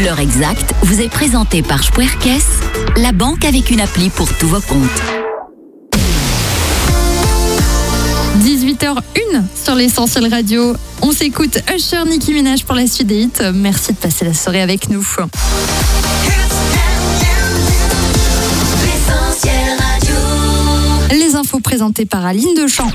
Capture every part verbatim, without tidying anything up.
L'heure exacte vous est présentée par Spuerkes, la banque avec une appli pour tous vos comptes. dix-huit heures une sur l'Essentiel Radio. On s'écoute Usher, Nicki Minaj pour la suite des hits. Merci de passer la soirée avec nous. Les infos présentées par Aline Deschamps.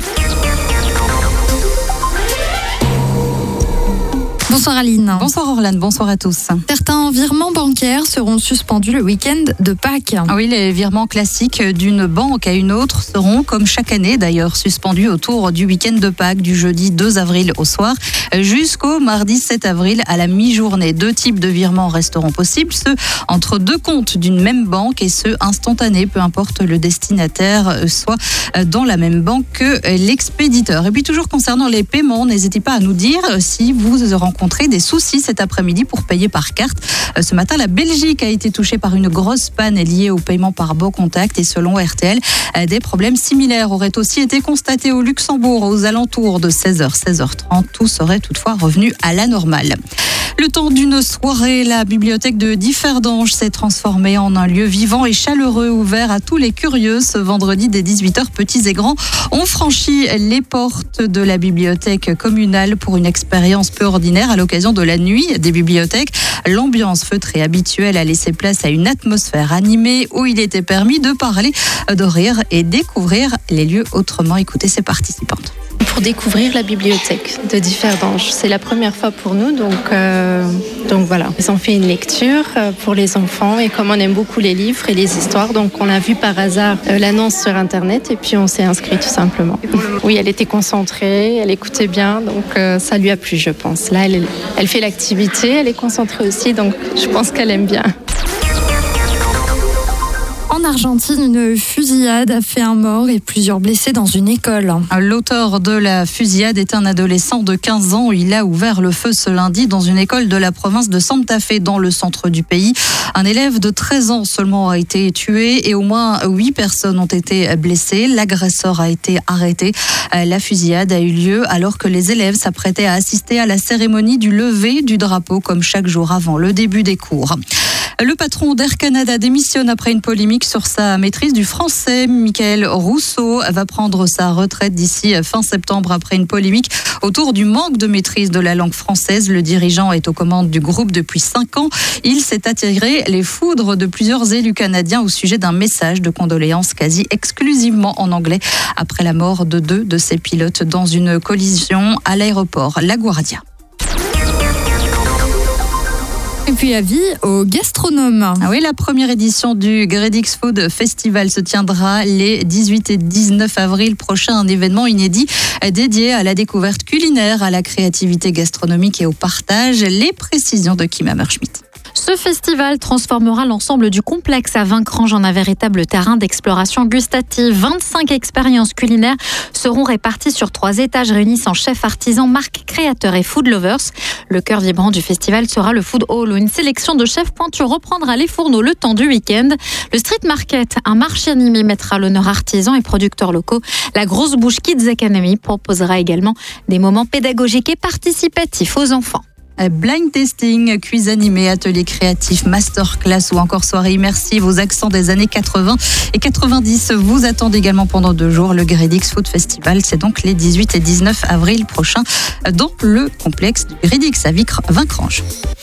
Bonsoir Aline. Bonsoir Orlane, bonsoir à tous. Certains virements bancaires seront suspendus le week-end de Pâques. Ah oui, les virements classiques d'une banque à une autre seront, comme chaque année d'ailleurs, suspendus autour du week-end de Pâques, du jeudi deux avril au soir jusqu'au mardi sept avril à la mi-journée. Deux types de virements resteront possibles, ceux entre deux comptes d'une même banque et ceux instantanés, peu importe le destinataire, soit dans la même banque que l'expéditeur. Et puis toujours concernant les paiements, n'hésitez pas à nous dire si vous rencontrez des soucis cet après-midi pour payer par carte. Ce matin, la Belgique a été touchée par une grosse panne liée au paiement par Beau Contact et selon R T L, des problèmes similaires auraient aussi été constatés au Luxembourg aux alentours de seize heures, seize heures trente. Tout serait toutefois revenu à la normale. Le temps d'une soirée, la bibliothèque de Differdange s'est transformée en un lieu vivant et chaleureux ouvert à tous les curieux. Ce vendredi dès dix-huit heures, petits et grands ont franchi les portes de la bibliothèque communale pour une expérience peu ordinaire à l'occasion de la nuit des bibliothèques. L'ambiance feutrée habituelle a laissé place à une atmosphère animée où il était permis de parler, de rire et découvrir les lieux autrement. Écoutez ces participantes. Pour découvrir la bibliothèque de Differdange. C'est la première fois pour nous, donc, euh, donc voilà. Ils ont fait une lecture pour les enfants et comme on aime beaucoup les livres et les histoires, donc on a vu par hasard euh, l'annonce sur Internet et puis on s'est inscrit tout simplement. Oui, elle était concentrée, elle écoutait bien, donc euh, ça lui a plu, je pense. Là, elle, elle fait l'activité, elle est concentrée aussi, donc je pense qu'elle aime bien. En Argentine, une fusillade a fait un mort et plusieurs blessés dans une école. L'auteur de la fusillade est un adolescent de quinze ans. Il a ouvert le feu ce lundi dans une école de la province de Santa Fe, dans le centre du pays. Un élève de treize ans seulement a été tué et au moins huit personnes ont été blessées. L'agresseur a été arrêté. La fusillade a eu lieu alors que les élèves s'apprêtaient à assister à la cérémonie du lever du drapeau, comme chaque jour avant le début des cours. Le patron d'Air Canada démissionne après une polémique sur sa maîtrise du français. Michael Rousseau va prendre sa retraite d'ici fin septembre après une polémique autour du manque de maîtrise de la langue française. Le dirigeant est aux commandes du groupe depuis cinq ans. Il s'est attiré les foudres de plusieurs élus canadiens au sujet d'un message de condoléances quasi exclusivement en anglais après la mort de deux de ses pilotes dans une collision à l'aéroport LaGuardia. Et puis avis aux gastronomes. Ah oui, la première édition du Gredix Food Festival se tiendra les dix-huit et dix-neuf avril prochains. Un événement inédit dédié à la découverte culinaire, à la créativité gastronomique et au partage. Les précisions de Kim Hammerschmidt. Ce festival transformera l'ensemble du complexe à Vincrange en un véritable terrain d'exploration gustative. vingt-cinq expériences culinaires seront réparties sur trois étages réunissant chefs, artisans, marques, créateurs et food lovers. Le cœur vibrant du festival sera le Food Hall où une sélection de chefs pointus reprendra les fourneaux le temps du week-end. Le Street Market, un marché animé, mettra à l'honneur artisans et producteurs locaux. La Grosse Bouche Kids Academy proposera également des moments pédagogiques et participatifs aux enfants. Blind tasting, quiz animé, atelier créatif, masterclass ou encore soirée immersive aux accents des années quatre-vingts et quatre-vingt-dix vous attendent également pendant deux jours. Le Gredix Food Festival, c'est donc les dix-huit et dix-neuf avril prochains dans le complexe du Gredix à Vincrange.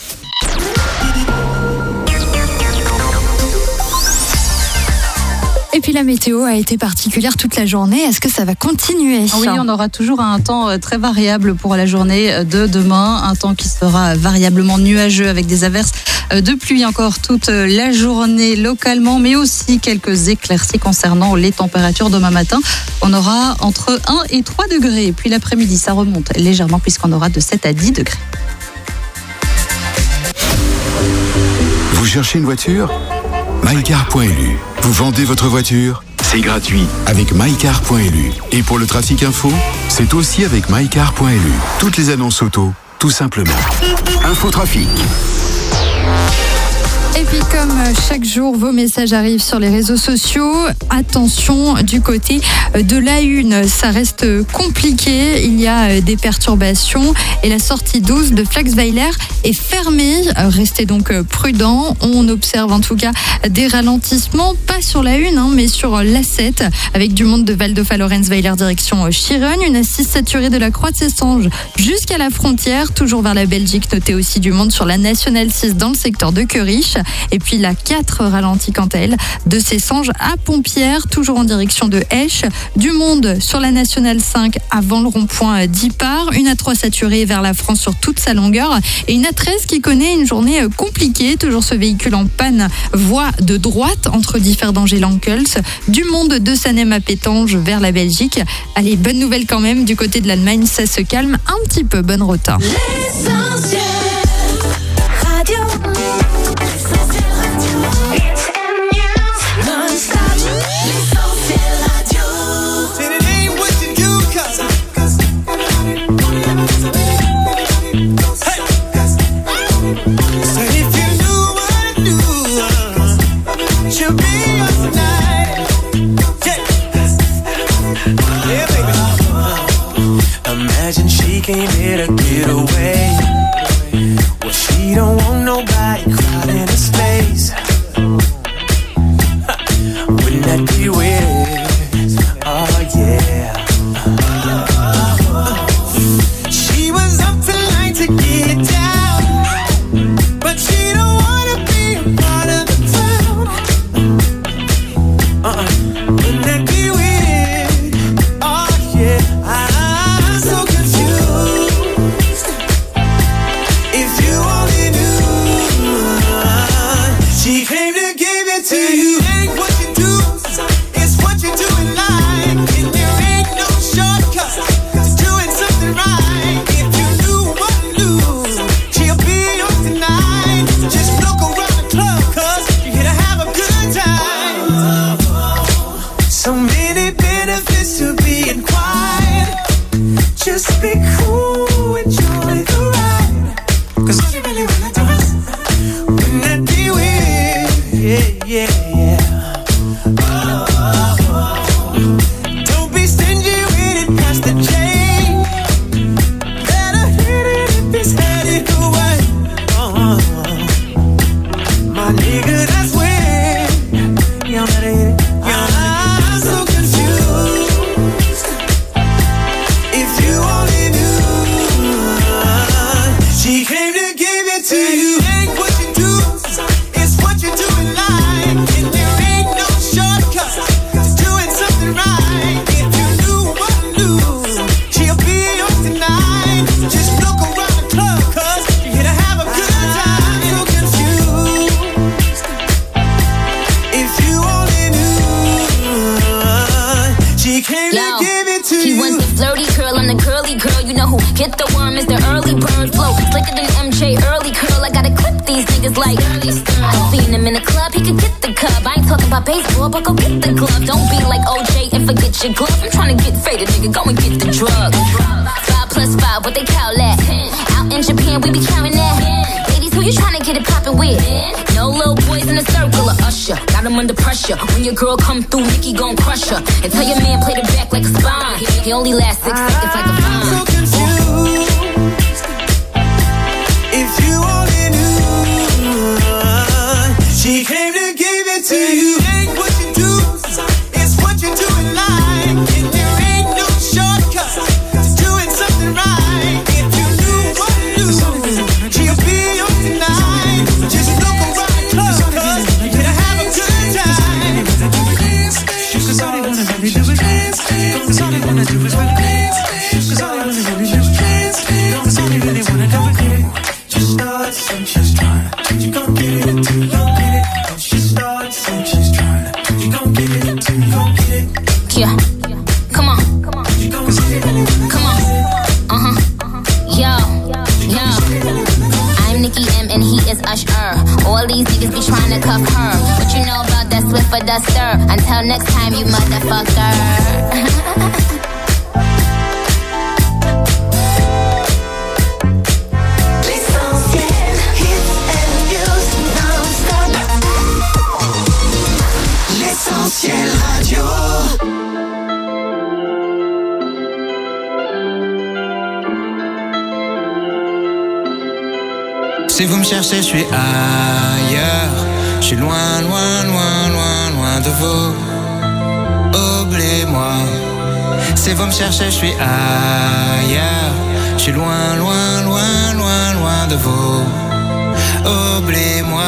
Et puis la météo a été particulière toute la journée. Est-ce que ça va continuer ? Oui, on aura toujours un temps très variable pour la journée de demain. Un temps qui sera variablement nuageux avec des averses de pluie encore toute la journée localement, mais aussi quelques éclaircies concernant les températures demain matin. On aura entre un et trois degrés. Et puis l'après-midi, ça remonte légèrement puisqu'on aura de sept à dix degrés. Vous cherchez une voiture ? mycar point l u. Vous vendez votre voiture ? C'est gratuit avec mycar point l u. Et pour le trafic info, c'est aussi avec mycar point l u. Toutes les annonces auto, tout simplement. Infotrafic. Et puis comme chaque jour, vos messages arrivent sur les réseaux sociaux. Attention, du côté de l'A une, ça reste compliqué. Il y a des perturbations et la sortie douze de Flachsweiler est fermée. Restez donc prudents. On observe en tout cas des ralentissements, pas sur l'A une, hein, mais sur l'A sept, avec du monde de Waldhof-Lorenzweiler direction Chiron. Une assise saturée de la Croix de Sessanges jusqu'à la frontière, toujours vers la Belgique. Notez aussi du monde sur la Nationale six dans le secteur de Keurich. Et puis la quatre ralentit quant à elle de Sessanges à Pompierre, toujours en direction de Esch. Du monde sur la Nationale cinq avant le rond-point d'Ypart. Une A trois saturée vers la France sur toute sa longueur. Et une A treize qui connaît une journée compliquée. Toujours ce véhicule en panne, voie de droite entre Differdange et Lankels. Du monde de Sanem à Pétange vers la Belgique. Allez, bonne nouvelle quand même, du côté de l'Allemagne, ça se calme un petit peu. Bonne route. L'essentiel radio. L'essentiel radio. Hits and news non-stop. L'essentiel radio. And it ain't what you do, cause, cause, hey. So if you knew what I knew, she'll be yours tonight. Yeah, yeah, baby. Imagine she came here to get away. Well, she don't want nobody crowding her space. Wouldn't that be weird? Oh yeah. She was up tonight to get down, but she don't wanna be a part of the crowd. Uh-uh. Wouldn't that be weird? Oh yeah. I'm so confused. If you only knew, she came to give it to you. Ain't what you do, it's what you do in life. And there ain't no shortcut to doing something right. If you knew what I knew, she'll be yours tonight. Just look around the club, cause you're here to have a good time. So many benefits to being quiet. Just be cool, enjoy the ride. Cause all you really wanna do is, wouldn't that be weird? Yeah, yeah, yeah. Don't be stingy with it, pass the change. Better hit it if it's headed away. Uh-huh. My nigga, that's weird. Y'all better hit it. I'm so confused. If you only knew, she came to give it to you. Ain't what you do, it's what you do in life. And there ain't no shortcut to doing something right. If you knew what I knew, she'll be yours tonight. Just look around the club, cause you're here to have a good time. So confused. If you only knew, she came Yo, to give it to he you. wants the flirty girl, I'm the girly girl. You know who get the worm is the early bird flow. Slicker than M J, early curl. I gotta clip these niggas like I seen him in the club, he could get the cub. I ain't talking about baseball, but go get the glove. Don't be like O J and forget your glove. I'm trying to get faded, nigga, go and get the drug. Five plus five, what they call that? Out in Japan, we be counting that. Ladies, who you trying to get it poppin' with? No little boys in the circle of Usher. Got him under pressure. When your girl come through, Nicki gon' crush her. And tell your man play the back like a spine. He only lasts six seconds like a I'm so vine. confused. If you only knew, she came to give it to you. Ain't what you do, it's what you do in life. And there ain't no shortcut to doing something right. If you knew what I knew, she'll be yours tonight. Just look around the club, cause you're here to have a good time. Cause all they wanna really do is dance. Cause all they wanna do is really dance. Cause all they wanna really do is dance. Cause all they really wanna do is dance. Just starts and she's trying. You gon' get it until you gon' get it. And she starts and she's trying. You gon' get it until you gon' get it. Yeah, come on, come on, You gon' get it. come on. Uh huh. Yo, yo. I'm Nicki M and he is Usher. All these niggas be trying to cuff her. What you know about that Swiffer duster? Until next time, you motherfucker. L'essentiel hits and news non-stop. Si vous me cherchez, je suis ailleurs. Je suis loin, loin, loin, loin, loin de vous. Oubliez-moi. Si vous me cherchez, je suis ailleurs. Je suis loin, loin, loin, loin, loin de vous. Oubliez-moi.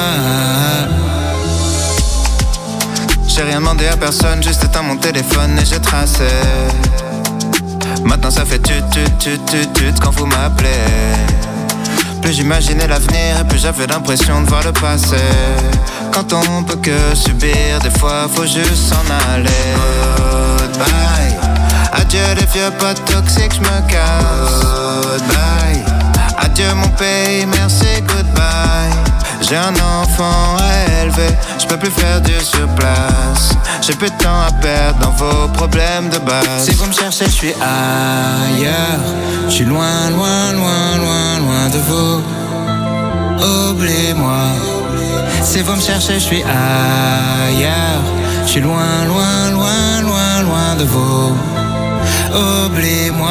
J'ai rien demandé à personne, juste éteint mon téléphone et j'ai tracé. Maintenant ça fait tut tut tut tut tut quand vous m'appelez. Plus j'imaginais l'avenir et plus j'avais l'impression de voir le passé. Quand on peut que subir, des fois faut juste s'en aller. Goodbye. Adieu les vieux potes toxiques, j'me casse. Goodbye. Adieu mon pays, merci, goodbye. J'ai un enfant à élever, je peux plus faire du surplace. J'ai plus de temps à perdre dans vos problèmes de base. Si vous me cherchez, je suis ailleurs. Je suis loin, loin, loin, loin, loin de vous. Oubliez-moi. Si vous me cherchez, je suis ailleurs. Je suis loin, loin, loin, loin, loin de vous. Oubliez-moi.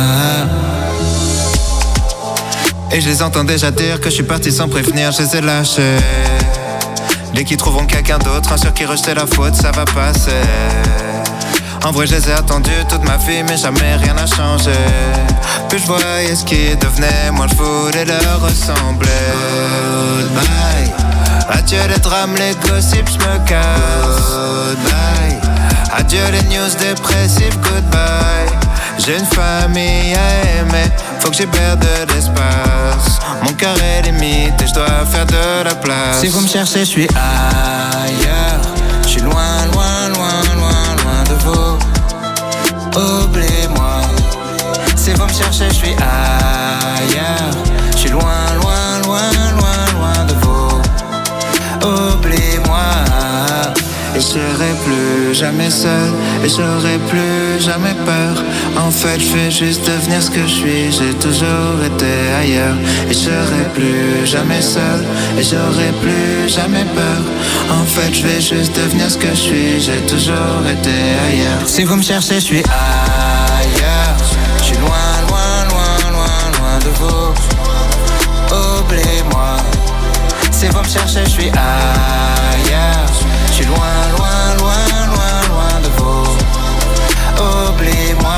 Et je les entends déjà dire que je suis parti sans prévenir, je les ai lâchés. Dès qu'ils trouveront quelqu'un d'autre, un sur qui rejeter la faute, ça va passer. En vrai je les ai attendus toute ma vie, mais jamais rien n'a changé. Plus je voyais ce qui devenait, moi je voulais leur ressembler. Goodbye. Adieu les drames, les gossips, je me casse. Goodbye. Adieu les news dépressives, goodbye. J'ai une famille à aimer, faut que j'y perde de l'espace. Mon cœur est limite et je dois faire de la place. Si vous me cherchez, je suis ailleurs. Je suis loin, loin, loin, loin, loin de vous. Oubliez-moi. Si vous me cherchez, je suis ailleurs. Je suis loin, loin, loin, loin, loin de vous. Oubliez-moi. Et je serai plus jamais seul, et j'aurai plus jamais peur. En fait, je vais juste devenir ce que je suis. J'ai toujours été ailleurs. Et je serai plus jamais seul, et j'aurai plus jamais peur. En fait, je vais juste devenir ce que je suis. J'ai toujours été ailleurs. Si vous me cherchez, je suis ailleurs. Je suis loin, loin, loin, loin, loin de vous. Oubliez-moi. Si vous me cherchez, je suis ailleurs. Je suis loin, loin, loin, loin, loin de vous. Oubliez-moi.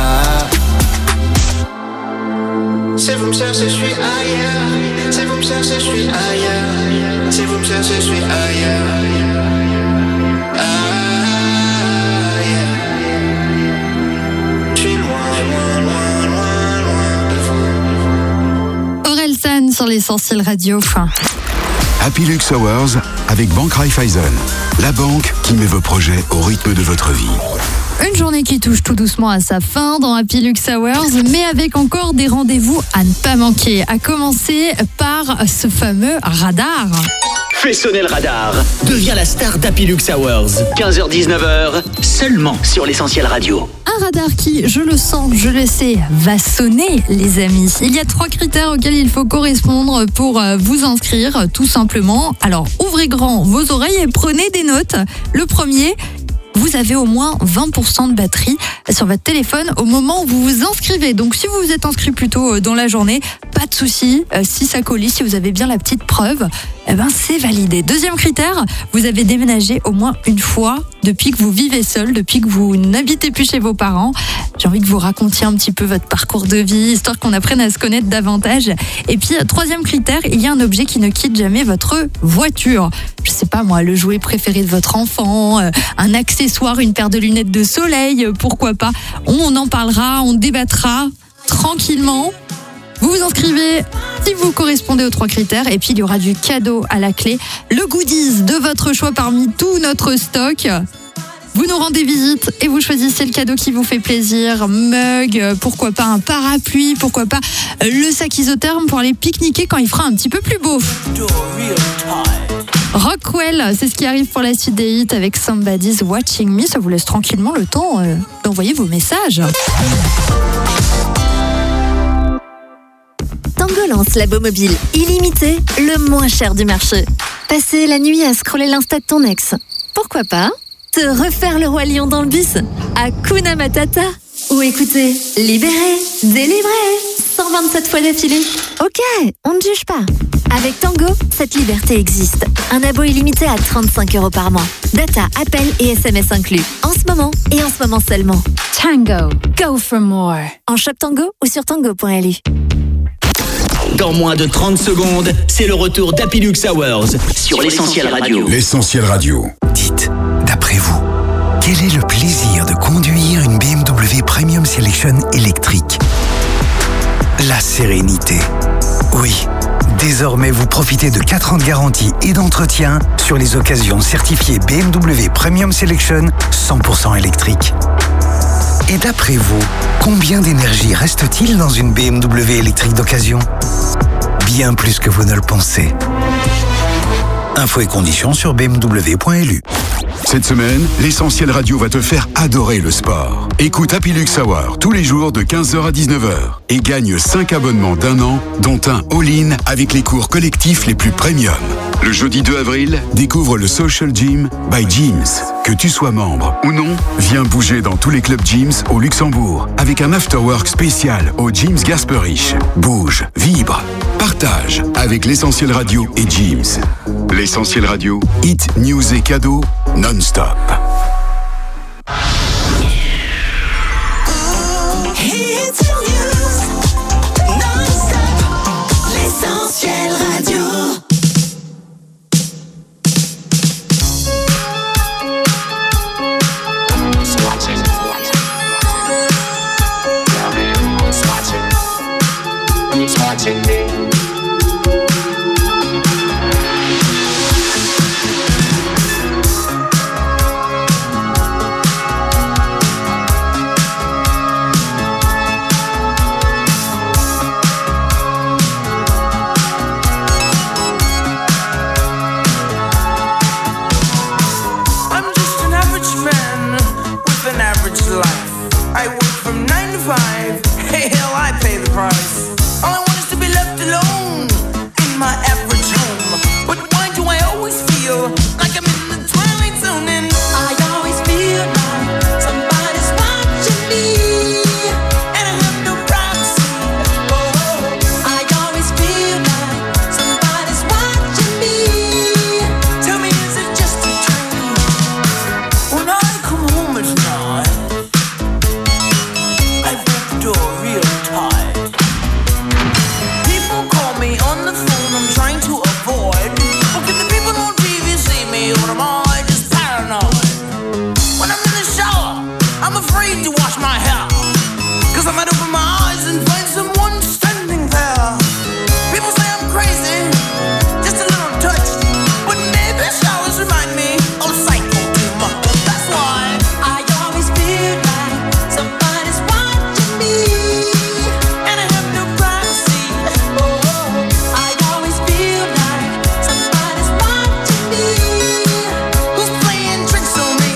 Si vous me cherchez, je suis ailleurs. Si vous me cherchez, je suis ailleurs. Si vous me cherchez, je suis ailleurs. Ah, yeah. Je suis loin, loin, loin, loin, loin de vous. Orelsan sur l'Essentiel Radio. Happy Lux Hours avec Banque Raiffeisen, la banque qui met vos projets au rythme de votre vie. Une journée qui touche tout doucement à sa fin dans Happy Lux Hours, mais avec encore des rendez-vous à ne pas manquer. À commencer par ce fameux radar. Fais sonner le radar. Deviens la star d'Happy Lux Hours. quinze heures dix-neuf heures, seulement sur l'Essentiel Radio. Un radar qui, je le sens, je le sais, va sonner, les amis. Il y a trois critères auxquels il faut correspondre pour vous inscrire, tout simplement. Alors, ouvrez grand vos oreilles et prenez des notes. Le premier, vous avez au moins vingt pour cent de batterie sur votre téléphone au moment où vous vous inscrivez. Donc si vous vous êtes inscrit plus tôt dans la journée, pas de souci. Euh, si ça colle, si vous avez bien la petite preuve, eh ben c'est validé. Deuxième critère, vous avez déménagé au moins une fois depuis que vous vivez seul, depuis que vous n'habitez plus chez vos parents. J'ai envie que vous racontiez un petit peu votre parcours de vie, histoire qu'on apprenne à se connaître davantage. Et puis, troisième critère, il y a un objet qui ne quitte jamais votre voiture. Je sais pas moi, le jouet préféré de votre enfant, euh, un accessoire, une paire de lunettes de soleil, euh, pourquoi pas. On en parlera, on débattra tranquillement. Vous vous inscrivez si vous correspondez aux trois critères et puis il y aura du cadeau à la clé. Le goodies de votre choix parmi tout notre stock. Vous nous rendez visite et vous choisissez le cadeau qui vous fait plaisir. Mug, pourquoi pas un parapluie, pourquoi pas le sac isotherme pour aller pique-niquer quand il fera un petit peu plus beau. Rockwell, c'est ce qui arrive pour la suite des hits avec Somebody's Watching Me. Ça vous laisse tranquillement le temps euh, d'envoyer vos messages. Tango lance l'abo mobile illimité, le moins cher du marché. Passer la nuit à scroller l'insta de ton ex. Pourquoi pas te refaire le roi lion dans le bus à Kuna Matata. Ou écouter Libéré, délivré, cent vingt-sept fois d'affilée. Ok, on ne juge pas. Avec Tango, cette liberté existe. Un abo illimité à trente-cinq euros par mois. Data, appels et S M S inclus. En ce moment et en ce moment seulement. Tango, go for more. En shop Tango ou sur tango point l u. Dans moins de trente secondes, c'est le retour d'Happy Lux Hours sur l'Essentiel Radio. L'Essentiel Radio. Dites, d'après vous, quel est le plaisir de conduire une B M W Premium Selection électrique ? La sérénité. Oui, désormais vous profitez de quatre ans de garantie et d'entretien sur les occasions certifiées B M W Premium Selection cent pour cent électrique. Et d'après vous, combien d'énergie reste-t-il dans une B M W électrique d'occasion ? Bien plus que vous ne le pensez. Infos et conditions sur b m w point l u. Cette semaine, l'Essentiel Radio va te faire adorer le sport. Écoute Happy Lux Hour tous les jours de quinze heures à dix-neuf heures et gagne cinq abonnements d'un an, dont un all-in avec les cours collectifs les plus premium. Le jeudi deux avril, découvre le Social Gym by Gyms. Que tu sois membre ou non, viens bouger dans tous les clubs Gyms au Luxembourg avec un afterwork spécial au Gyms Gasperich. Bouge, vibre, partage avec l'Essentiel Radio et Gyms. L'Essentiel Radio, hit, news et cadeaux non-stop. L'Essentiel Radio. Watching me. I'm just an average man with an average life. I work from nine to five. Hey, hell, I pay the price. All I want is to be left alone in my average home. But why do I always feel like I'm in the twilight zone? And I always feel like somebody's watching me, and I have no privacy. Oh, I always feel like somebody's watching me. Tell me, is it just a dream? When I come home at night, I break the door real tight. People call me on the phone, I'm trying to avoid. But can the people on T V see me, or am I just paranoid? When I'm in the shower, I'm afraid to wash my hair, cause I might open my eyes and find someone standing there. People say I'm crazy, just a little touched, but maybe showers remind me of psycho too much. That's why I always feel like somebody's watching me, and I have no privacy. Oh, I always feel like somebody's watching me, who's playing tricks on me.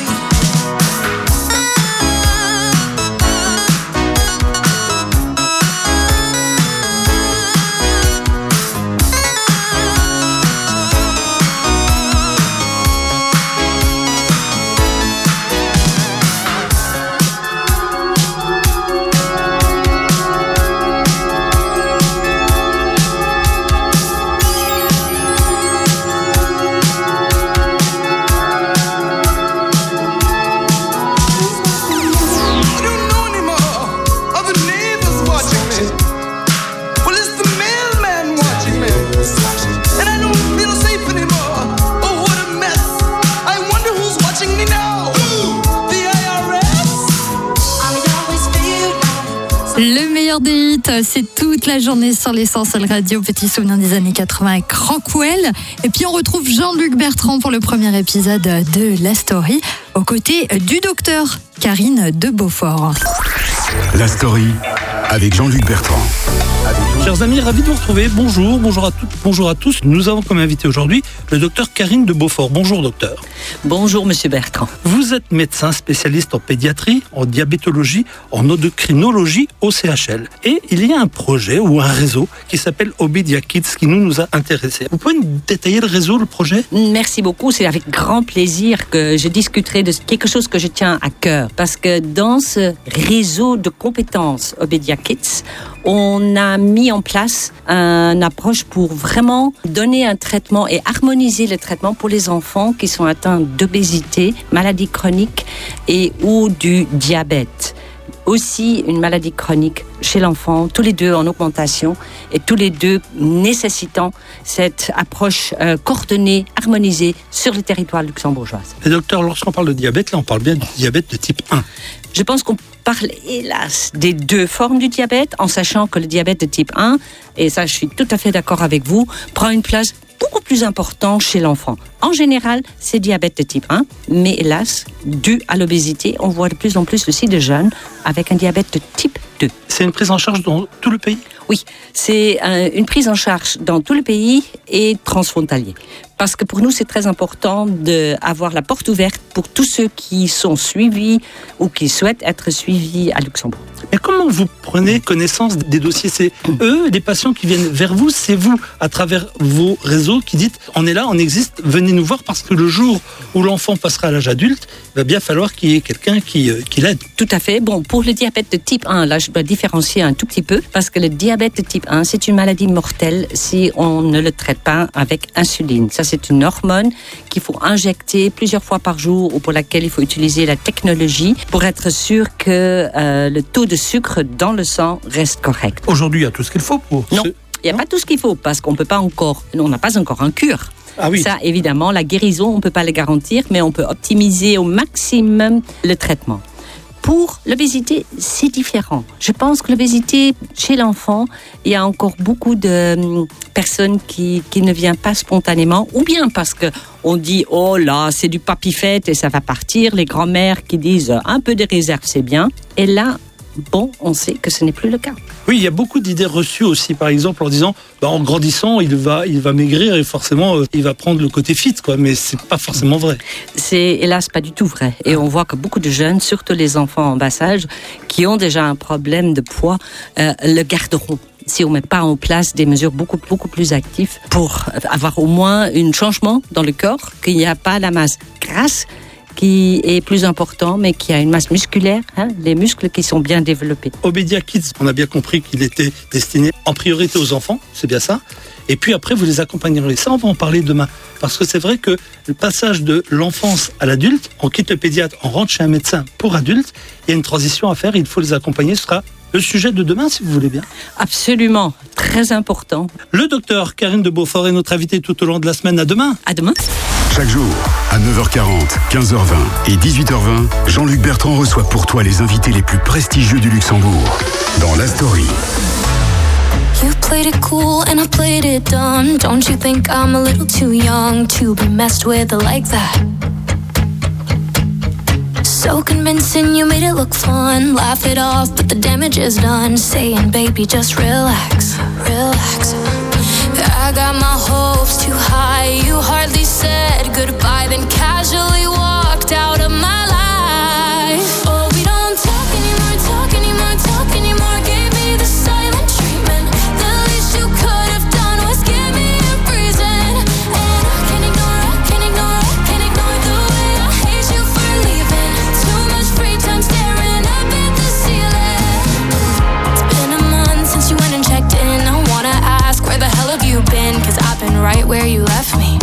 I don't know anymore. Are the neighbors watching me? Well, it's the mailman watching me. And I don't feel safe anymore. Oh, what a mess. I wonder who's watching me now. The I R S? I always feel like Le meilleur des hits, c'est toute la journée sur l'Essentiel Radio. Petit souvenir des années quatre-vingts avec Rockwell. Et puis on retrouve Jean-Luc Bertrand pour le premier épisode de La Story, aux côtés du docteur Karine de Beaufort. La Story avec Jean-Luc Bertrand. Chers amis, ravi de vous retrouver. Bonjour, bonjour à toutes, bonjour à tous. Nous avons comme invité aujourd'hui le docteur Karine de Beaufort. Bonjour docteur. Bonjour Monsieur Bertrand. Vous êtes médecin spécialiste en pédiatrie, en diabétologie, en endocrinologie au C H L. Et il y a un projet ou un réseau qui s'appelle Obedia Kids qui nous, nous a intéressés. Vous pouvez nous détailler le réseau, le projet ? Merci beaucoup. C'est avec grand plaisir que je discuterai de quelque chose que je tiens à cœur. Parce que dans ce réseau de compétences Obedia Kids, on a mis mis en place une approche pour vraiment donner un traitement et harmoniser le traitement pour les enfants qui sont atteints d'obésité, maladie chronique et ou du diabète. Aussi une maladie chronique chez l'enfant, tous les deux en augmentation et tous les deux nécessitant cette approche euh, coordonnée, harmonisée sur le territoire luxembourgeois. Et docteur, lorsqu'on parle de diabète, là on parle bien du diabète de type un. Je pense qu'on parle hélas des deux formes du diabète, en sachant que le diabète de type un, et ça je suis tout à fait d'accord avec vous, prend une place beaucoup plus importante chez l'enfant. En général, c'est diabète de type un, mais hélas, dû à l'obésité, on voit de plus en plus aussi de jeunes avec un diabète de type deux. C'est une prise en charge dans tout le pays ? Oui, c'est euh, une prise en charge dans tout le pays et transfrontalier. Parce que pour nous, c'est très important d'avoir la porte ouverte pour tous ceux qui sont suivis ou qui souhaitent être suivis à Luxembourg. Mais comment vous prenez connaissance des dossiers ? C'est eux, les patients qui viennent vers vous, c'est vous, à travers vos réseaux, qui dites « on est là, on existe, venez nous voir » parce que le jour où l'enfant passera à l'âge adulte, il va bien falloir qu'il y ait quelqu'un qui, euh, qui l'aide. Tout à fait. Bon, pour le diabète de type un, là, je dois différencier un tout petit peu parce que le diabète de type un, c'est une maladie mortelle si on ne le traite pas avec insuline. Ça, c'est une hormone qu'il faut injecter plusieurs fois par jour ou pour laquelle il faut utiliser la technologie pour être sûr que euh, le taux de sucre dans le sang reste correct. Aujourd'hui, il y a tout ce qu'il faut pour... Non, ce... il n'y a non pas tout ce qu'il faut parce qu'on peut pas encore... On n'a pas encore un cure. Ah oui. Ça, évidemment, la guérison, on ne peut pas le garantir, mais on peut optimiser au maximum le traitement. Pour l'obésité, c'est différent. Je pense que l'obésité, chez l'enfant, il y a encore beaucoup de personnes qui, qui ne viennent pas spontanément, ou bien parce qu'on dit « Oh là, c'est du papy-fête et ça va partir », les grands-mères qui disent « Un peu de réserve, c'est bien ». Et là, bon, on sait que ce n'est plus le cas. Oui, il y a beaucoup d'idées reçues aussi, par exemple en disant bah, en grandissant, il va, il va maigrir et forcément, euh, il va prendre le côté fit, quoi. Mais c'est pas forcément vrai. C'est hélas pas du tout vrai. Et on voit que beaucoup de jeunes, surtout les enfants en bas âge, qui ont déjà un problème de poids, euh, le garderont. Si on ne met pas en place des mesures beaucoup, beaucoup plus actives pour avoir au moins un changement dans le corps, qu'il n'y a pas la masse grasse qui est plus important, mais qui a une masse musculaire, hein, les muscles qui sont bien développés. Obedia Kids, on a bien compris qu'il était destiné en priorité aux enfants, c'est bien ça. Et puis après, vous les accompagnerez. Ça, on va en parler demain. Parce que c'est vrai que le passage de l'enfance à l'adulte, on quitte le pédiatre, on rentre chez un médecin pour adultes, il y a une transition à faire, il faut les accompagner. Ce sera le sujet de demain, si vous voulez bien. Absolument, très important. Le docteur Karine de Beaufort est notre invitée tout au long de la semaine. À demain. À demain. Chaque jour, à neuf heures quarante, quinze heures vingt et dix-huit heures vingt, Jean-Luc Bertrand reçoit pour toi les invités les plus prestigieux du Luxembourg dans La Story. You played it cool and I played it dumb. Don't you think I'm a little too young to be messed with like that? So convincing, you made it look fun. Laugh it off, but the damage is done. Saying, baby, just relax, relax. I got my hopes too high. You hardly said goodbye, then casually walked out of my life. Oh, we don't talk anymore, talk anymore, talk anymore. Gave me the silent treatment. The least you could have done was give me a reason. And I can't ignore, I can't ignore, I can't ignore the way I hate you for leaving. Too much free time staring up at the ceiling. It's been a month since you went and checked in. I wanna ask, where the hell have you been? Cause I've been right where you left me.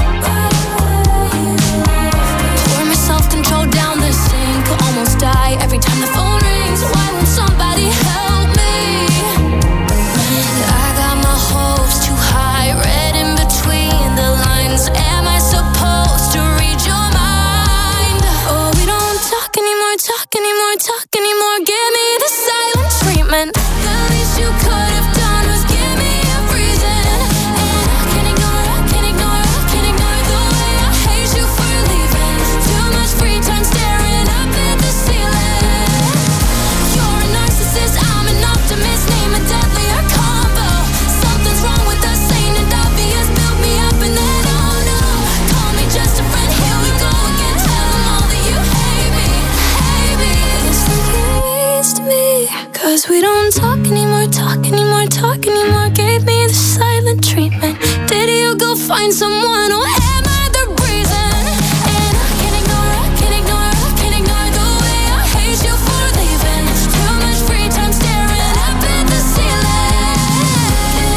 Pour my self-control down the sink. Almost die every time the phone rings. Why won't somebody help me? I got my hopes too high, read in between the lines. Am I supposed to read your mind? Oh, we don't talk anymore, talk anymore, talk anymore. Give me the silent treatment. The least you could have done was give me a reason. And I can't ignore, I can't ignore, I can't ignore the way I hate you for leaving. Too much free time staring up at the ceiling. You're a narcissist, I'm an optimist. Name a deadlier combo. Something's wrong with us, ain't it obvious? Build me up and then oh no. Call me just a friend, here we go again. Tell them all that you hate me, hate me. It's like you raised me. Cause we don't talk anymore, talk anymore, talk anymore. Gave me the silent treatment. Did you go find someone or am I the reason? And I can't ignore, I can't ignore, I can't ignore the way I hate you for leaving. Too much free time staring up at the ceiling.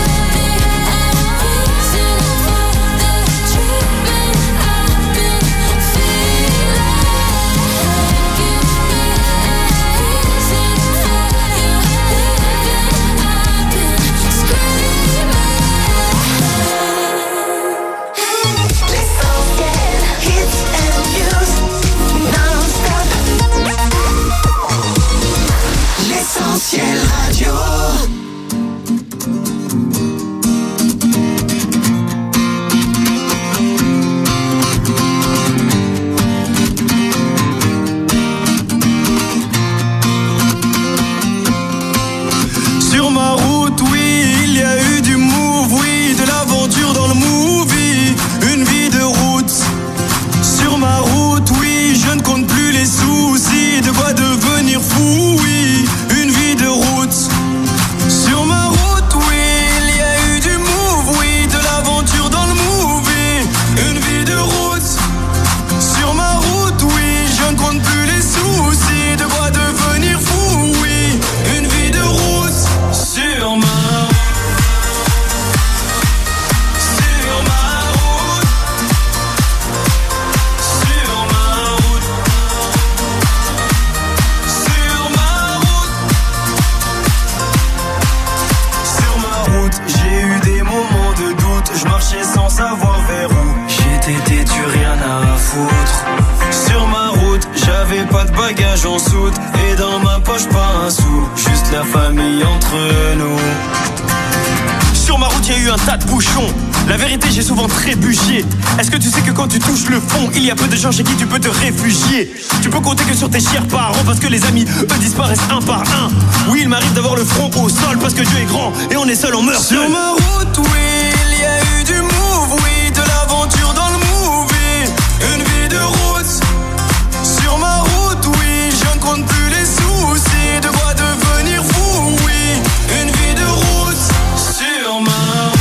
savoir vers où j'étais têtu, rien à foutre. Sur ma route, j'avais pas de bagages en soute, et dans ma poche pas un sou, juste la famille entre nous. Sur ma route, y a eu un tas de bouchons. La vérité, j'ai souvent trébuché. Est-ce que tu sais que quand tu touches le fond, il y a peu de gens chez qui tu peux te réfugier? Tu peux compter que sur tes chers parents, parce que les amis, eux, disparaissent un par un. Oui, il m'arrive d'avoir le front au sol, parce que Dieu est grand et on est seul, on meurt seul. Sur ma route, oui, il y a eu du move, oui, de l'aventure dans le movie. Une vie de route. Sur ma route, oui, je ne compte plus les soucis. De quoi devenir fou, oui. Une vie de route. Sur ma route.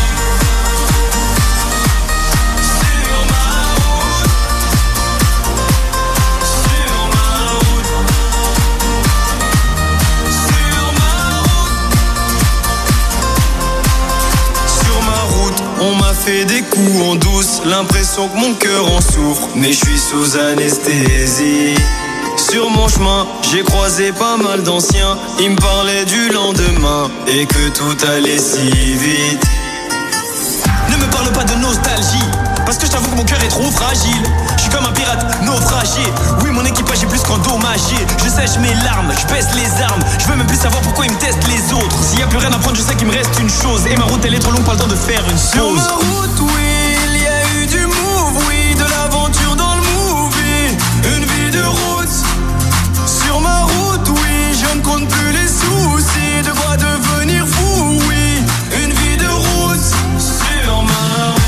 On m'a fait des coups en douce, l'impression que mon cœur en souffre, mais je suis sous anesthésie. Sur mon chemin, j'ai croisé pas mal d'anciens, ils me parlaient du lendemain et que tout allait si vite. Ne me parle pas de nostalgie, parce que je t'avoue que mon cœur est trop fragile. Je suis comme un pirate naufragé. Oui, mon équipage est plus qu'endommagé. Je sèche mes larmes, je baisse les armes. Je veux même plus savoir pourquoi ils me testent les autres. S'il y a plus rien à prendre, je sais qu'il me reste une chose. Et ma route elle est trop longue, pas le temps de faire une pause. Sur ma route, oui, il y a eu du move, oui, de l'aventure dans le movie. Une vie de route. Sur ma route, oui, je ne compte plus les soucis. De quoi devenir fou, oui. Une vie de route. Sur ma route.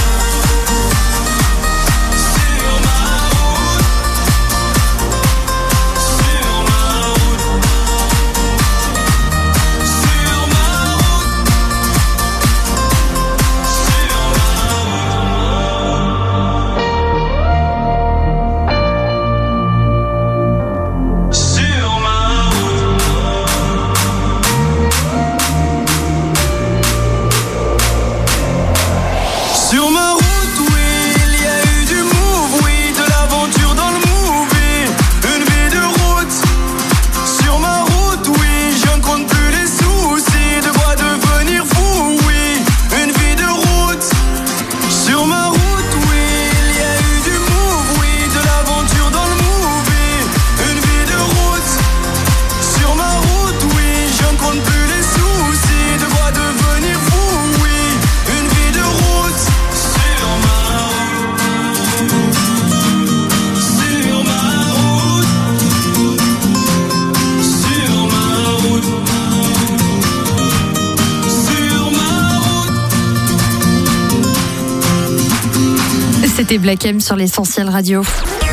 C'était Black M sur l'Essentiel Radio.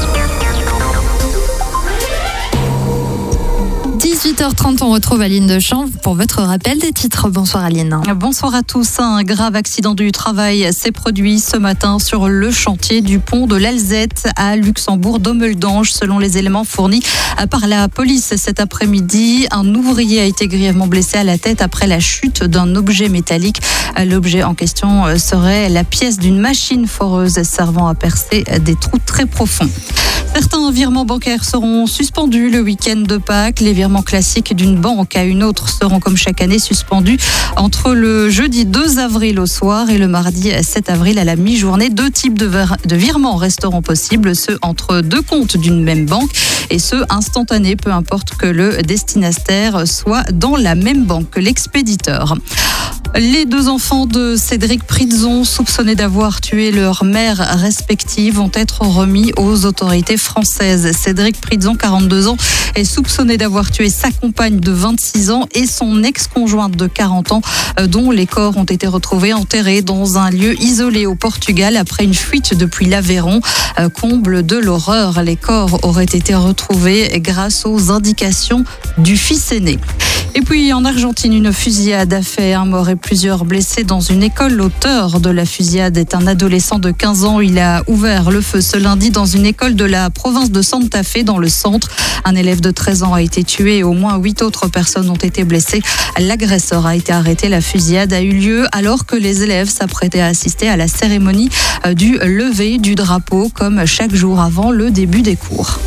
dix-huit heures trente, on retrouve Aline Deschamps pour votre rappel des titres. Bonsoir Aline. Bonsoir à tous. Un grave accident du travail s'est produit ce matin sur le chantier du pont de l'Alzette à Luxembourg-Dommeldange. Selon les éléments fournis par la police cet après-midi, un ouvrier a été grièvement blessé à la tête après la chute d'un objet métallique. L'objet en question serait la pièce d'une machine foreuse servant à percer des trous très profonds. Certains virements bancaires seront suspendus le week-end de Pâques. Les virements classiques d'une banque à une autre seront comme chaque année suspendus entre le jeudi deux avril au soir et le mardi sept avril à la mi-journée. Deux types de, vir- de virements resteront possibles, ceux entre deux comptes d'une même banque et ceux instantanés, peu importe que le destinataire soit dans la même banque que l'expéditeur. Les deux enfants de Cédric Pridzon, soupçonnés d'avoir tué leur mère respective, vont être remis aux autorités françaises. Cédric Pridzon, quarante-deux ans, est soupçonné d'avoir tué sa compagne de vingt-six ans et son ex-conjointe de quarante ans, dont les corps ont été retrouvés enterrés dans un lieu isolé au Portugal après une fuite depuis l'Aveyron. Comble de l'horreur, les corps auraient été retrouvés grâce aux indications du fils aîné. Et puis en Argentine, une fusillade a fait un mort et plusieurs blessés dans une école. L'auteur de la fusillade est un adolescent de quinze ans. Il a ouvert le feu ce lundi dans une école de la province de Santa Fe dans le centre. Un élève de treize ans a été tué et au moins huit autres personnes ont été blessées. L'agresseur a été arrêté. La fusillade a eu lieu alors que les élèves s'apprêtaient à assister à la cérémonie du lever du drapeau comme chaque jour avant le début des cours.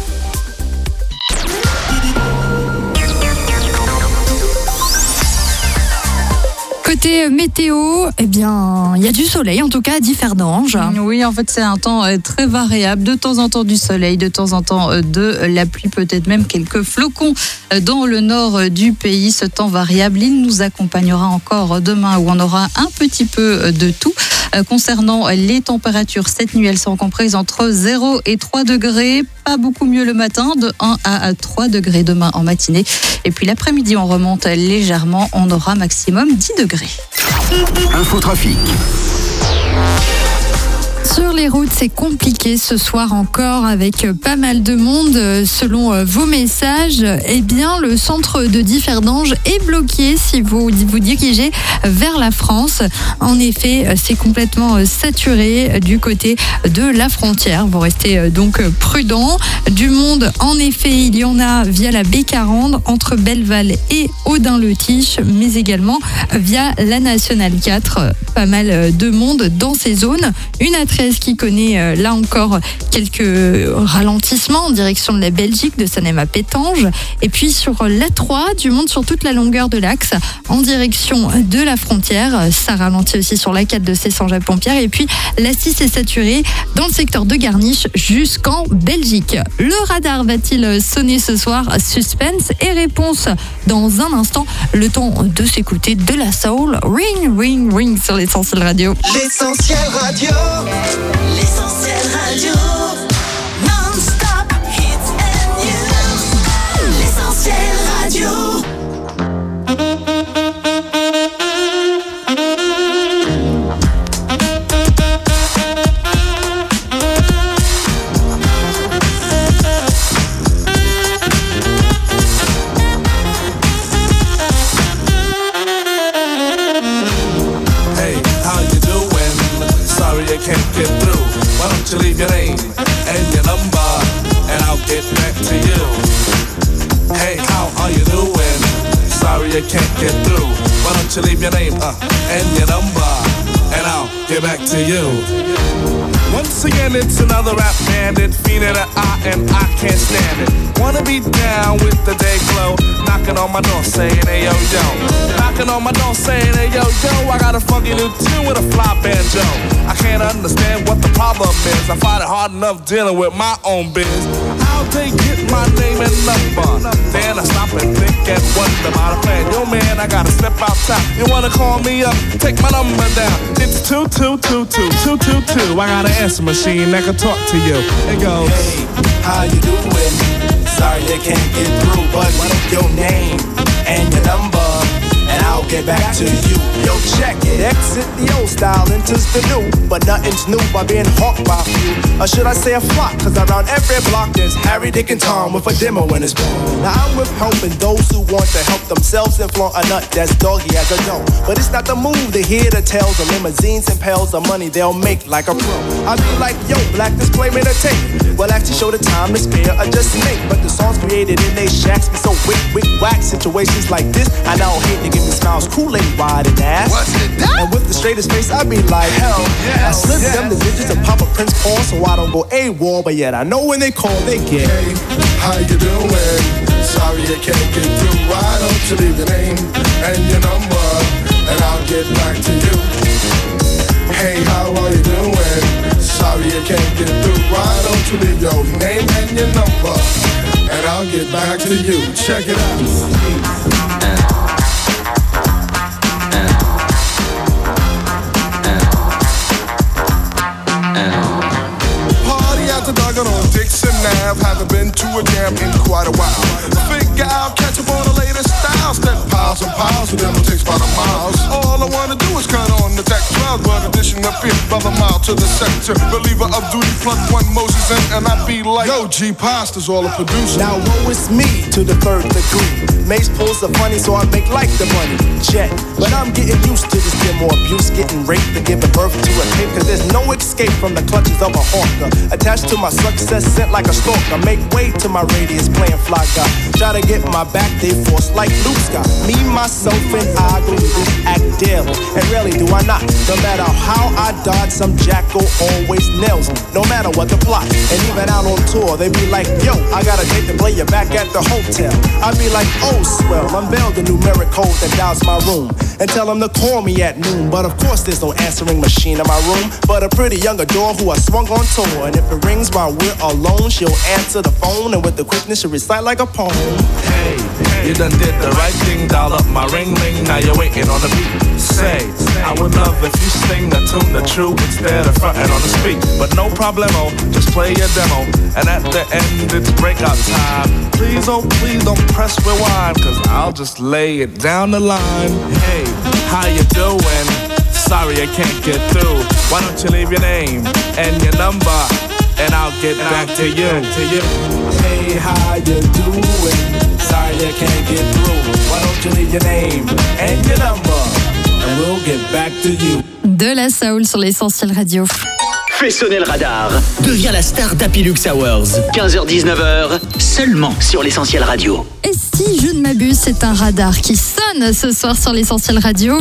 Côté météo, eh bien, il y a du soleil, en tout cas à Differdange. Oui, en fait, c'est un temps très variable. De temps en temps du soleil, de temps en temps de la pluie, peut-être même quelques flocons dans le nord du pays. Ce temps variable, il nous accompagnera encore demain où on aura un petit peu de tout. Concernant les températures, cette nuit, elles sont comprises entre zéro et trois degrés. Pas beaucoup mieux le matin, de un à trois degrés demain en matinée. Et puis l'après-midi, on remonte légèrement. On aura maximum dix degrés. Infotrafic. Sur les routes, c'est compliqué ce soir encore avec pas mal de monde. Selon vos messages, eh bien, le centre de Differdange est bloqué si vous vous dirigez vers la France. En effet, c'est complètement saturé du côté de la frontière. Vous restez donc prudents. Du monde, en effet, il y en a via la B quarante entre Belleval et Audun-le-Tiche, mais également via la Nationale quatre. Pas mal de monde dans ces zones. Une A treize qui connaît là encore quelques ralentissements en direction de la Belgique, de Sanem à Pétange. Et puis sur l'A trois, du monde sur toute la longueur de l'axe en direction de la frontière. Ça ralentit aussi sur l'A quatre de Cessanges-à-Pompierre. Et puis l'A six est saturée dans le secteur de Garniche jusqu'en Belgique. Le radar va-t-il sonner ce soir? Suspense et réponse dans un instant. Le temps de s'écouter de la soul. Ring, ring, ring sur l'Essentiel Radio. L'Essentiel Radio. L'Essentiel Radio. Non-stop hits and news. L'Essentiel Radio. Can't get through. Why don't you leave your name and your number, and I'll get back to you. Hey, how are you doing? Sorry I can't get through. Why don't you leave your name uh, and your number, and I'll get back to you. Once again, it's another rap bandit, fiend at an eye, and I can't stand it. Wanna be down with the day glow, knocking on my door saying, hey yo yo. Knocking on my door saying, hey yo yo, I got a funky new tune with a fly banjo. I can't understand what the problem is. I find it hard enough dealing with my own biz. How'd they get my name and number? Then I stop and think and wonder about a plan. Yo man, I gotta step outside. You wanna call me up? Take my number down. It's two two two two two two two. I got an answer machine that can talk to you. It goes, hey, how you doing? Sorry I can't get through, but what your name and your number, and I'll get back to you. Yo, check it. Exit the old style, enters the new, but nothing's new by being hawked by a few. Or should I say a flock? Cause around every block there's Harry, Dick, and Tom with a demo in his phone. Now I'm with helping those who want to help themselves and flaunt a nut that's doggy as a dough. But it's not the move to hear the tales of limousines and pails of money they'll make like a pro. I be like, yo, black display made a tape. Well, actually show the time to spare or just make. But the songs created in they shacks be so wick, wick, whack. Situations like this, I now hate to give me smiles, Kool-Aid wide and ass. what's it done? And with the straightest face, I be like, hell, yeah. I slip yeah. them the digits and pop a Prince Paul so I don't go AWOL. But yet I know when they call, they get. Hey, how you doing? Sorry I can't get through. Why don't you leave your name and your number, and I'll get back to you. Hey, how are you doing? Sorry I can't get through. Why don't you leave your name and your number, and I'll get back to you. Check it out. Dogging on Dixon Ave, haven't been to a jam in quite a while. Figure out, catch up on the latest styles, step piles and piles, so them takes by the miles. All I wanna do is cut on the deck twelve, but addition up here by the mile to the sector. Believer of duty, plug one Moses in, and I be like, yo, G Pasta's all a producer. Now woe is me to the third degree. Mace pulls the funny, so I make like the money. Check, but I'm getting used to this demo abuse, getting raped and giving birth to a tape, cause there's no escape from the clutches of a hawker. Attached to my success, sent like a stalker. Make way to my radius, playing fly guy. Try to get my back, they force like Luke Scott. Me, myself, and I go through this act daily, and rarely do I not. No matter how I dodge some jack Jackal always nails them, no matter what the plot. And even out on tour, they be like, yo, I got a date to play you back at the hotel. I be like, oh, swell, unveil the numeric code that dials my room. And tell them to call me at noon. But of course there's no answering machine in my room, but a pretty young adore who I swung on tour. And if it rings while we're alone, she'll answer the phone, and with the quickness she'll recite like a poem. Hey, you done did the right thing, dial up my ring ring, now you're waiting on the beat. Say, I would love if you sing the tune the true instead of frontin' on the speak. But no problemo, just play your demo, and at the end it's breakout time. Please, oh please don't press rewind, cause I'll just lay it down the line. Hey, how you doing? Sorry I can't get through. Why don't you leave your name and your number, and I'll get back to you, to you. Hey, how you doing? Sorry I can't get through. Why don't you leave your name and your number, and we'll get back to you. De la soul sur l'Essentiel Radio. Fais sonner le radar. Deviens la star d'Happy Lux Hours. quinze heures dix-neuf heures, seulement sur l'Essentiel Radio. Et si je ne m'abuse, c'est un radar qui sonne ce soir sur l'Essentiel Radio.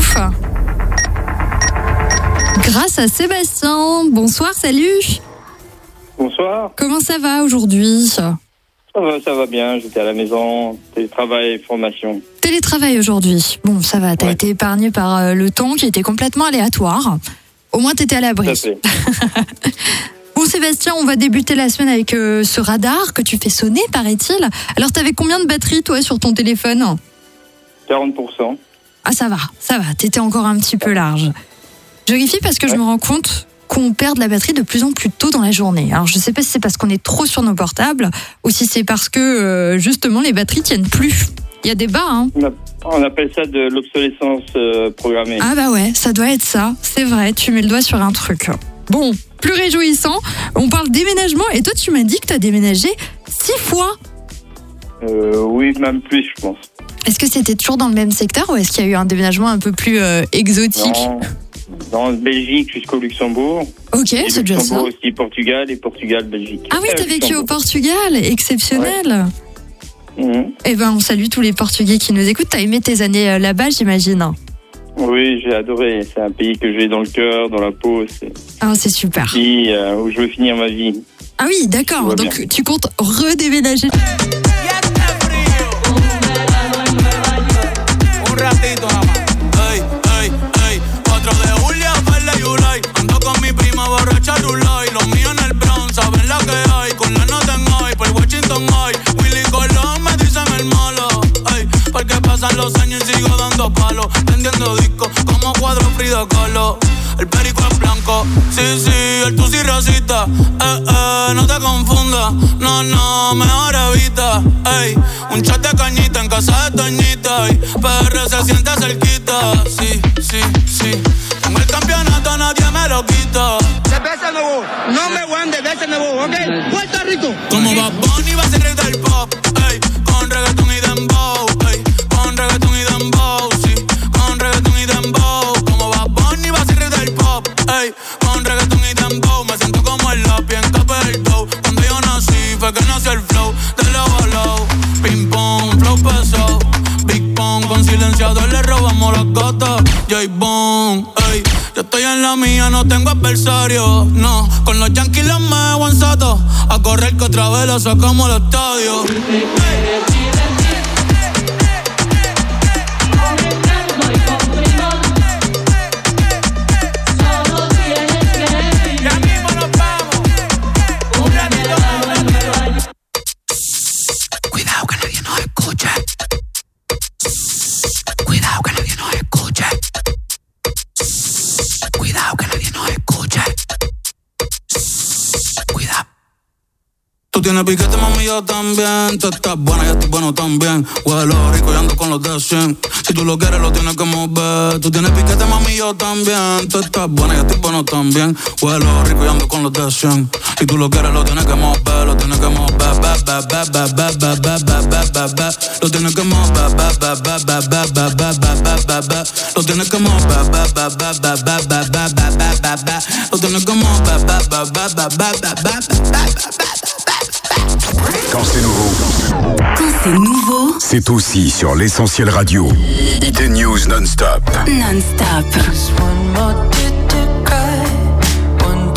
Grâce à Sébastien. Bonsoir, salut. Bonsoir. Comment ça va aujourd'hui ? Ça va, ça va bien. J'étais à la maison, télétravail, formation. Télétravail aujourd'hui. Bon, ça va, t'as ouais. été épargné par euh, le temps qui était complètement aléatoire. Au moins, t'étais à l'abri. Bon, Sébastien, on va débuter la semaine avec euh, ce radar que tu fais sonner, paraît-il. Alors, t'avais combien de batterie, toi, sur ton téléphone ? quarante pour cent. Ah, ça va, ça va. T'étais encore un petit peu large. Je vérifie parce que ouais. je me rends compte qu'on perd de la batterie de plus en plus tôt dans la journée. Alors, je sais pas si c'est parce qu'on est trop sur nos portables ou si c'est parce que, euh, justement, les batteries tiennent plus. Il y a des bas, hein. On appelle ça de l'obsolescence euh, programmée. Ah bah ouais, ça doit être ça. C'est vrai, tu mets le doigt sur un truc. Bon, plus réjouissant, on parle déménagement. Et toi, tu m'as dit que tu as déménagé six fois. Euh, oui, même plus, je pense. Est-ce que c'était toujours dans le même secteur ou est-ce qu'il y a eu un déménagement un peu plus euh, exotique ? Non. Dans Belgique jusqu'au Luxembourg. Ok, et c'est déjà ça. Luxembourg aussi, Portugal et Portugal, Belgique. Ah oui, t'as vécu au Portugal, exceptionnel. Ouais. Mmh. Eh ben, on salue tous les Portugais qui nous écoutent. T'as aimé tes années là-bas, j'imagine ? Oui, j'ai adoré. C'est un pays que j'ai dans le cœur, dans la peau. C'est ah, c'est super. un pays euh, où je veux finir ma vie. Ah oui, d'accord. Donc, bien. Tu comptes redéménager ? Un ratito nada más. Ey, ey, ey. cuatro de julio, verde y Ulay. Ando con mi prima borracha Rulay. Los míos en el Bronx, saben la que hay. Con la nota en hoy, por Washington hoy. Willy Colón me dicen el malo. Ey, porque pasan los años y sigo dando palos. Tendiendo discos como cuadro Frida Kahlo. El perico es blanco, sí, sí, el tusi racista. Eh, eh, no te confundas, no, no, mejor evita. Ey, un chat de cañita en casa de Toñita. Ey, P R se siente cerquita, sí, sí, sí. Tengo el campeonato, nadie me lo quita. De veces nuevo, no me voy de veces nuevo, ¿ok? Puerto Rico. Como Bad Bunny va a ser rey del pop, ey, con reggaeton y dembow, ey, con reggaeton y dembow, sí, con reggaeton y dembow. Como Bad Bunny va a ser rey del pop, ey, con reggaeton y dembow. Me siento como el lápiz en capa del dough. Cuando yo nací fue que nació el flow de lado a lado. Ping pong, flow pesado, Big Pong. Con silenciador le robamos las gatas. J-Bone, ey, yo estoy en la mía, no tengo adversario. No, con los Yankees los me aguanzato. A correr que otra vez la sacamos al estadio. Ey. Tú tienes piquete, mami, yo también. Tú estás buena, yo estoy bueno también. Huelo rico y ando con los de cien. Si tú lo quieres, lo tienes que mover. Tú tienes piquete, mami, yo también. Tú estás buena, yo estoy bueno también. Huelo rico y ando con los de cien. Si tú lo quieres, lo tienes que mover. Lo tienes que mover, ba, ba, ba, ba, ba, ba, ba, ba, ba, ba, ba. Lo tienes que mover, ba, ba, ba, ba, ba, ba, ba, ba, ba, ba, ba. Lo tienes que mover, ba, ba, ba, ba, ba, ba, ba, ba, ba, ba, ba. Lo tienes que mover, ba, ba, ba, ba, ba, ba, ba, ba, ba. Quand c'est nouveau. Quand c'est nouveau, c'est aussi sur l'Essentiel Radio. Hit News non-stop. Non-stop. One more to cry, one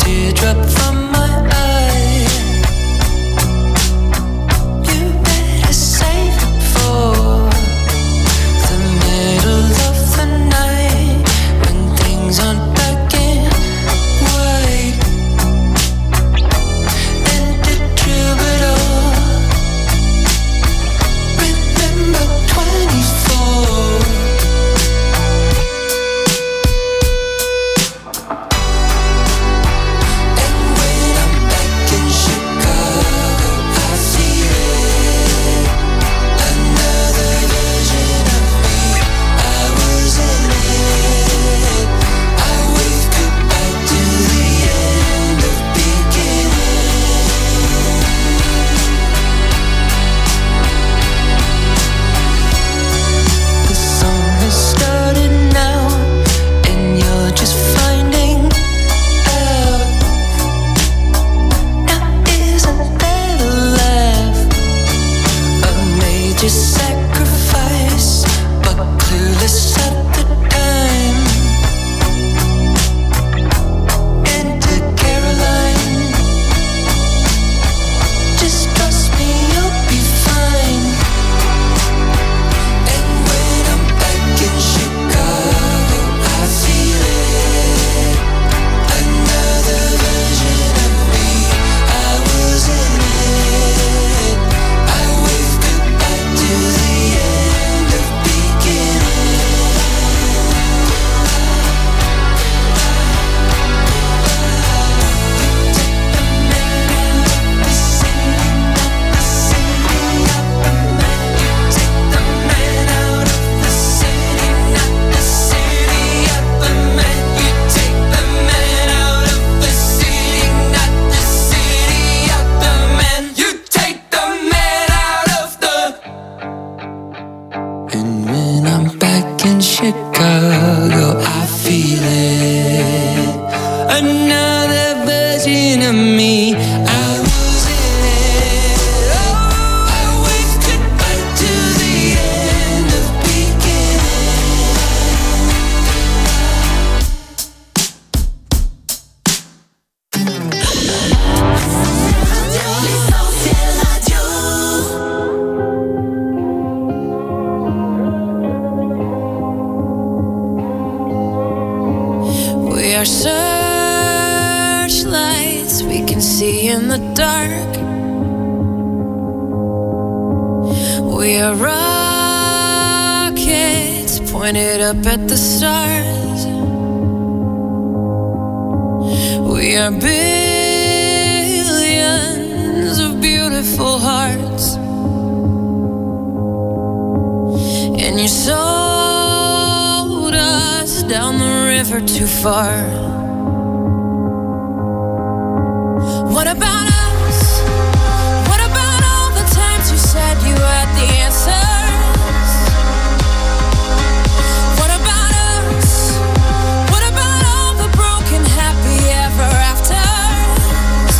searchlights we can see in the dark. We are rockets pointed up at the stars. We are billions of beautiful hearts. And you sold us down the river too far. What about us? What about all the times you said you had the answers? What about us? What about all the broken happy ever afters?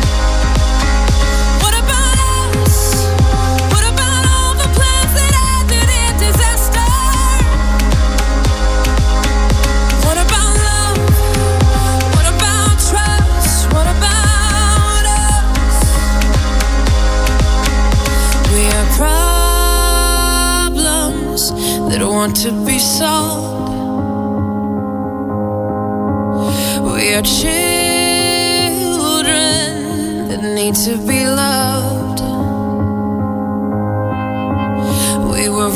What about us? What about all the plans that ended in disaster? What about love? What about trust? What about us? We are problems that want to be solved. We are children that need to be loved. We were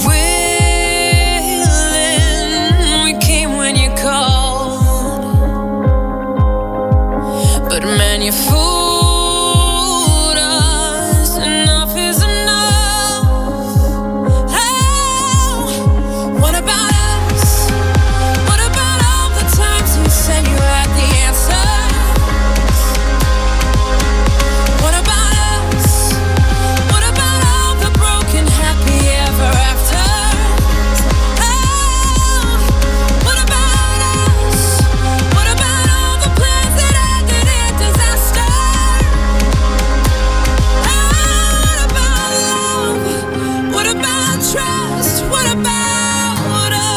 willing, we came when you called. But man, you fooled us. Enough is enough. Oh, what about us? What about all the times you said you had the answers? What about us? What about all the broken happy ever afters? Oh, what about us? What about all the plans that ended in disaster? Oh, what about love? What about trust? What about us?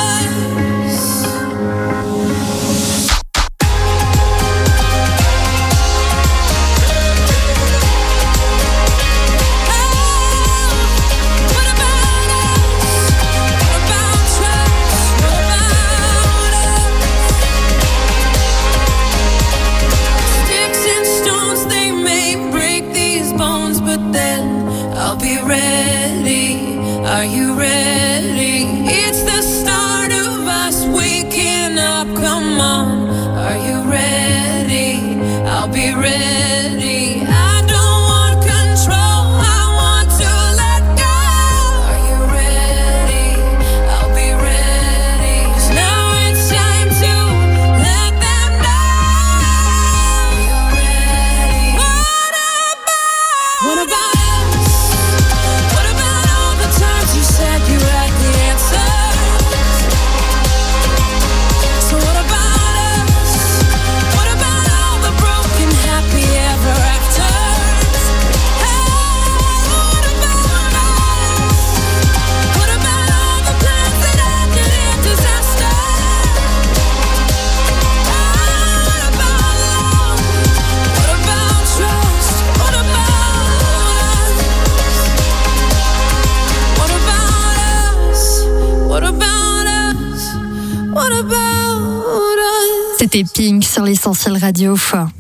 Sticks and stones, they may break these bones, but then I'll be ready. Are you ready? It's the start of us waking up. Come on, are you ready? I'll be ready. I don't want control, I want to let go. Are you ready? I'll be ready. 'Cause now it's time to let them know. You're ready. What about? What about us? What about all the times you said you had the answers? So what about us? What about all the broken happy ever afters? Hey, what about us? What about all the plans that ended in disaster? Oh, what about love? What about trust? What about us? What about us? What about us? What about us? C'était Pink sur l'Essentiel Radio.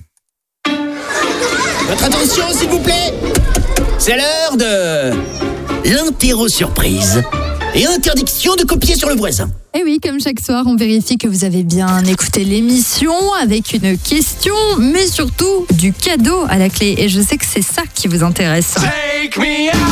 Votre attention, s'il vous plaît. C'est l'heure de l'interro surprise et interdiction de copier sur le voisin. Et oui, comme chaque soir, on vérifie que vous avez bien écouté l'émission avec une question, mais surtout du cadeau à la clé. Et je sais que c'est ça qui vous intéresse. Take me out.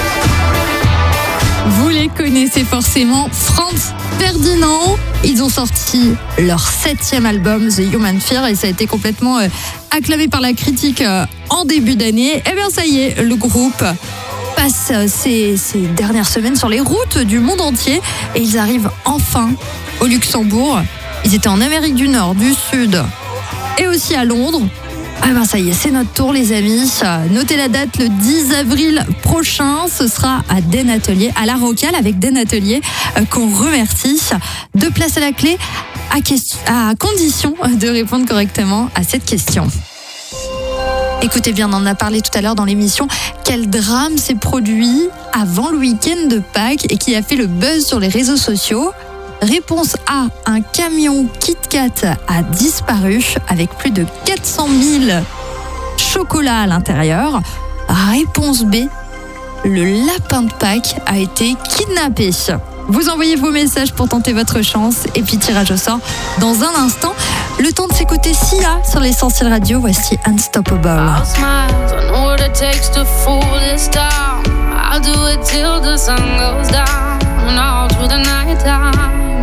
Vous les connaissez forcément, Franz Ferdinand. Ils ont sorti leur septième album, The Human Fear, et ça a été complètement euh, acclamé par la critique euh, en début d'année. Et bien ça y est, le groupe passe euh, ces, ces dernières semaines sur les routes du monde entier et ils arrivent enfin au Luxembourg. Ils étaient en Amérique du Nord, du Sud et aussi à Londres. Ah ben ça y est, c'est notre tour les amis. Notez la date, le dix avril prochain, ce sera à Den Atelier, à La Rocale avec Den Atelier, euh, qu'on remercie. Deux places à la clé, à, question, à condition de répondre correctement à cette question. Écoutez bien, on en a parlé tout à l'heure dans l'émission, quel drame s'est produit avant le week-end de Pâques et qui a fait le buzz sur les réseaux sociaux. Réponse A, un camion KitKat a disparu avec plus de quatre cent mille chocolats à l'intérieur. Réponse B, le lapin de Pâques a été kidnappé. Vous envoyez vos messages pour tenter votre chance et puis tirage au sort dans un instant. Le temps de s'écouter Sia sur l'Essentiel Radio. Voici Unstoppable. I'll smile, I know what it takes to fool this town. I'll do it till the sun goes down and all through the night time.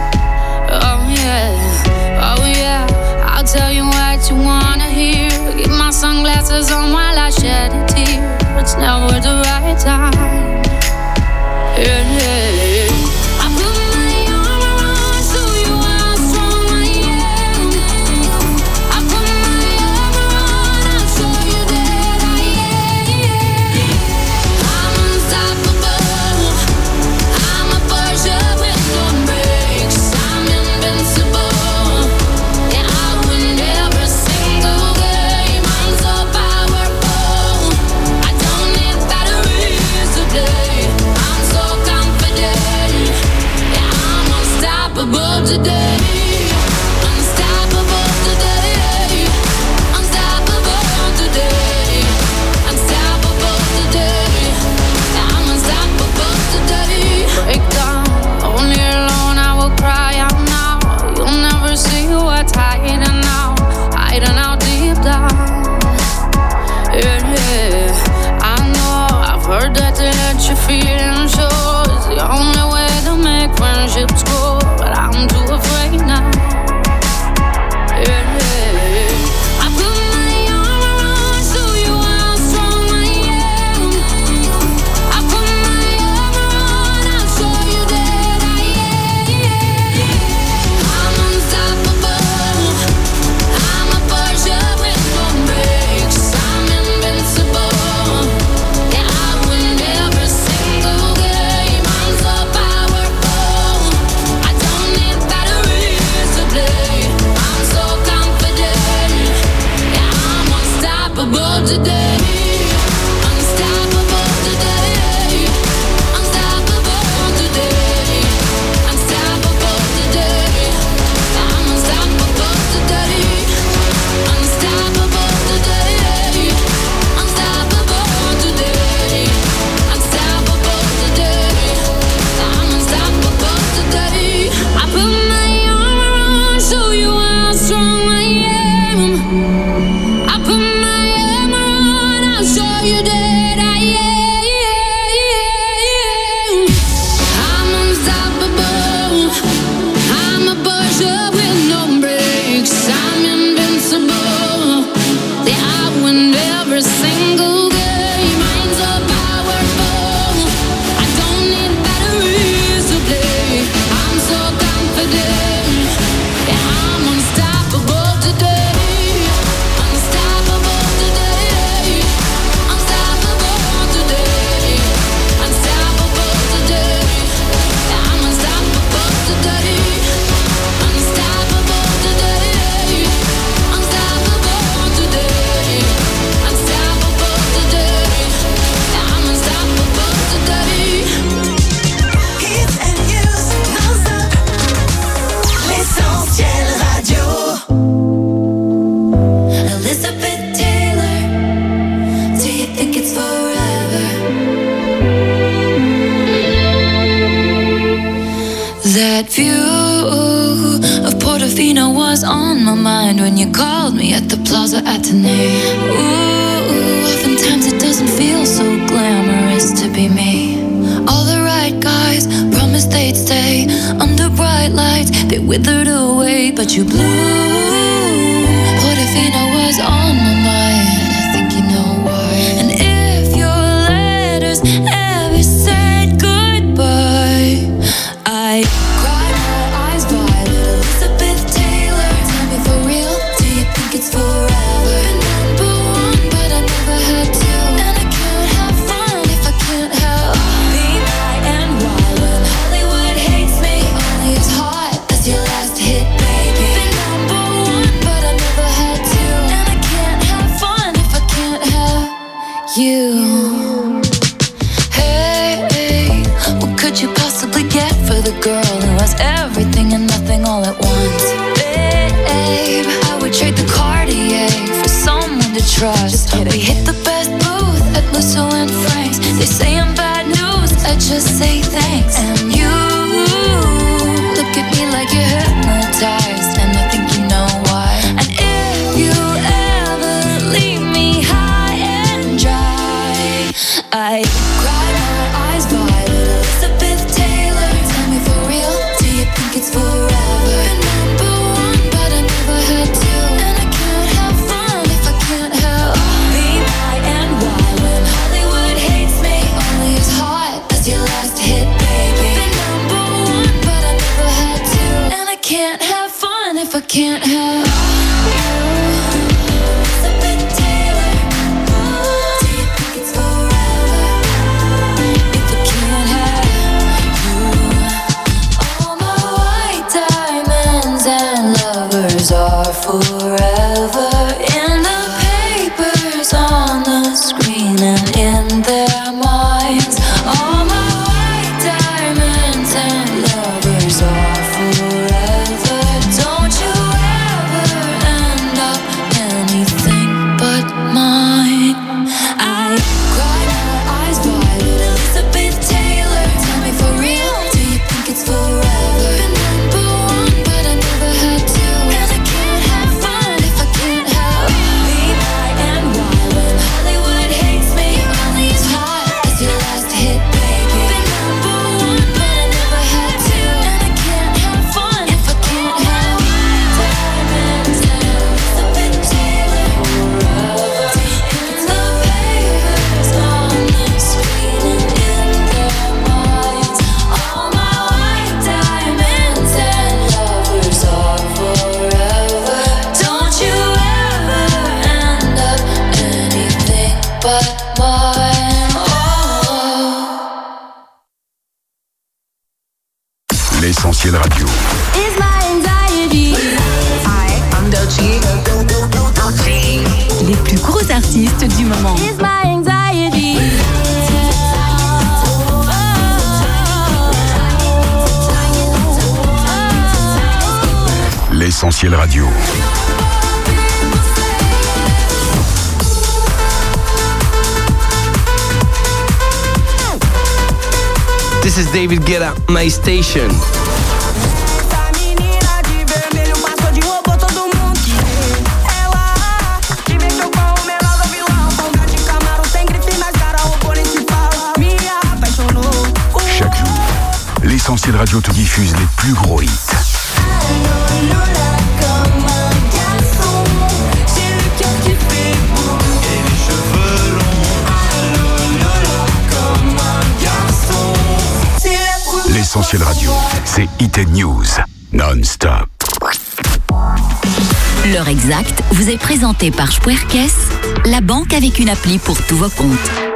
Oh yeah, oh yeah, I'll tell you what you wanna hear. Keep my sunglasses on while I shed a tear. It's never the right time. Yeah, yeah. I put my arm around so you are strong I am. I put my arm around, I'll show you that I am. I'm unstoppable. I'm a Porsche with no brakes. I'm invincible. Yeah, I win every single game. I'm so powerful. I don't need batteries to play. I'm so confident. Yeah, I'm unstoppable today. Unstoppable today. Unstoppable today. Unstoppable today. Yeah, I'm unstoppable today. Break down, only alone I will cry out now. You'll never see what's hiding out, hiding out deep down. Yeah, yeah. I know, I've heard that to let you feel and show is the only way to make friendships grow, but I'm too afraid now. Yeah, yeah. I put my arm around so you how strong I am. I put my arm around, I'll show you that I am. I'm unstoppable. I'm a Porsche with no brakes. I'm invincible. Yeah, I win every single game. I'm so powerful. I don't need batteries to play. I'm so confident. Yeah, I'm unstoppable today. Unstoppable today. Unstoppable today. Unstoppable today. I'm unstoppable today. Unstoppable today. Unstoppable today. Unstoppable today. I'm unstoppable today. I put my arm around, show you how strong I am. I put my arm around, I'll show you that I am. I'm unstoppable. I'm a Porsche with no brakes. I'm invincible. Yeah, I win every single game. I'm so powerful. I don't need batteries to play. I'm so confident. Yeah, I'm unstoppable today. Unstoppable today. Unstoppable today. Unstoppable today. Yeah, I'm unstoppable today. Unstoppable today. Unstoppable today. Unstoppable today. Yeah, I'm unstoppable today. Hits and news non-stop. L'Essentiel Radio. Elizabeth Taylor, do you think it's forever? That view of Portofino was on my mind when you called me at the Plaza Athénée. Ooh, oftentimes it doesn't feel so glamorous to be me. All the right guys promised they'd stay under bright lights. They withered away, but you blew. Portofino was on my mind. I think you know why. And if your letters ever said goodbye, I cried my eyes violet. Elizabeth Taylor, tell me for real, do you think it's forever? Been number one, but I never had to. And I can't have fun if I can't have be my and wild when Hollywood hates me. Only as hot as your last hit, baby. Been number one, but I never had to. And I can't have fun if I can't have you. Hey, what could you possibly get for the girl who has everything? trust. We hit the best booth at Musso and Frank's. They say I'm bad news, I just say thanks. And you look at me like you're hypnotized, and I think you know why. And if you ever leave me high and dry, I cry my eyes violet, Elizabeth Taylor. Tell me for real, do you think it's forever? Been number one, but I never had to. And I can't have fun if I can't help me, my, and why. When Hollywood hates me, only as hot as your last hit, baby. Been number one, but I never had to. And I can't have fun if I can't help you. Elizabeth Taylor, do you think it's forever if I can't have you? All my white diamonds and lovers are forever in the papers, on the screen, and in their minds. All my white diamonds and lovers are forever. Don't you ever end up anything but mine. I cry my eyes violet, Elizabeth Taylor. Tell me for real, do you think it's forever? Been number one, but I never had to. And I can't have fun if I can't help me, my, and why. When Hollywood hates me, only as hot as your last hit, baby. Been number one, but I never had to. And I can't have fun if I can't have diamonds and Elizabeth Taylor. It's the papers, on the screen, and in their minds. All my white diamonds and lovers are forever. Don't you ever end up anything but mine. Oh. L'essentiel radio. Is my anxiety. Hi, I'm Doechii. Les plus gros artistes du moment. Is my anxiety. L'essentiel radio. This is David Guetta, My Station. Chaque jour, l'essentiel radio te diffuse les plus gros hits. L'essentiel radio, c'est Hit and News, non-stop. L'heure exacte vous est présentée par Spuerkes, la banque avec une appli pour tous vos comptes.